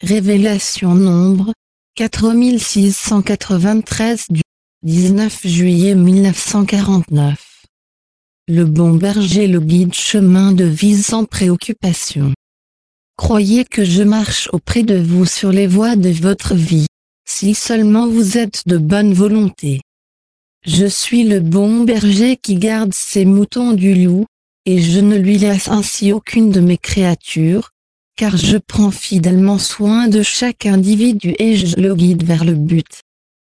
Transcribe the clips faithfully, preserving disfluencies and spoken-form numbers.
Révélation nombre quatre mille six cent quatre-vingt-treize du dix-neuf juillet mille neuf cent quarante-neuf. Le bon berger, le guide, chemin de vie sans préoccupation. Croyez que je marche auprès de vous sur les voies de votre vie, si seulement vous êtes de bonne volonté. Je suis le bon berger qui garde ses moutons du loup, et je ne lui laisse ainsi aucune de mes créatures, car je prends fidèlement soin de chaque individu et je le guide vers le but.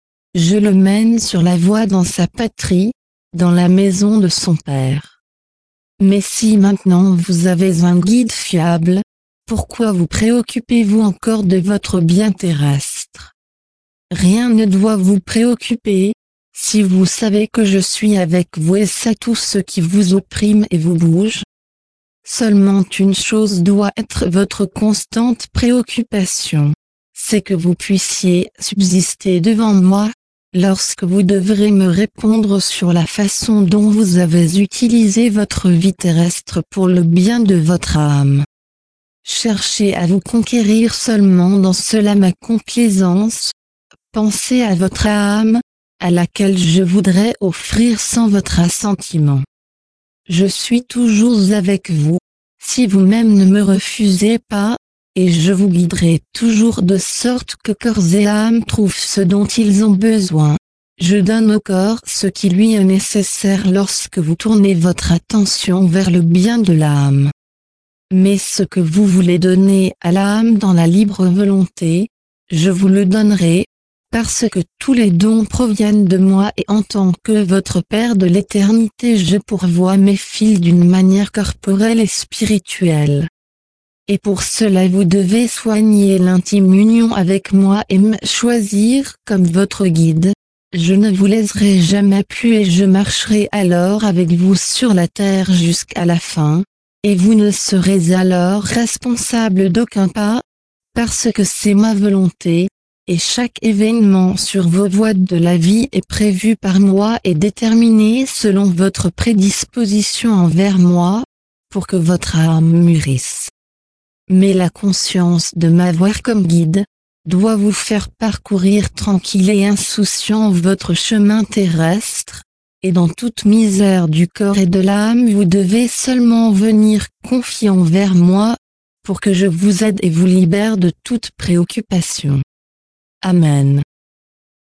Je le mène sur la voie dans sa patrie, dans la maison de son père. Mais si maintenant vous avez un guide fiable, pourquoi vous préoccupez-vous encore de votre bien terrestre? Rien ne doit vous préoccuper, si vous savez que je suis avec vous et sais tout ce qui vous opprime et vous bouge. Seulement une chose doit être votre constante préoccupation, c'est que vous puissiez subsister devant moi, lorsque vous devrez me répondre sur la façon dont vous avez utilisé votre vie terrestre pour le bien de votre âme. Cherchez à vous conquérir seulement dans cela ma complaisance. Pensez à votre âme, à laquelle je voudrais offrir sans votre assentiment. Je suis toujours avec vous, si vous-même ne me refusez pas, et je vous guiderai toujours de sorte que corps et âme trouvent ce dont ils ont besoin. Je donne au corps ce qui lui est nécessaire lorsque vous tournez votre attention vers le bien de l'âme. Mais ce que vous voulez donner à l'âme dans la libre volonté, je vous le donnerai, parce que tous les dons proviennent de moi et en tant que votre Père de l'éternité je pourvois mes fils d'une manière corporelle et spirituelle. Et pour cela vous devez soigner l'intime union avec moi et me choisir comme votre guide. Je ne vous laisserai jamais plus et je marcherai alors avec vous sur la terre jusqu'à la fin, et vous ne serez alors responsable d'aucun pas, parce que c'est ma volonté. Et chaque événement sur vos voies de la vie est prévu par moi et déterminé selon votre prédisposition envers moi, pour que votre âme mûrisse. Mais la conscience de m'avoir comme guide, doit vous faire parcourir tranquille et insouciant votre chemin terrestre, et dans toute misère du corps et de l'âme vous devez seulement venir confiant vers moi, pour que je vous aide et vous libère de toute préoccupation. Amen.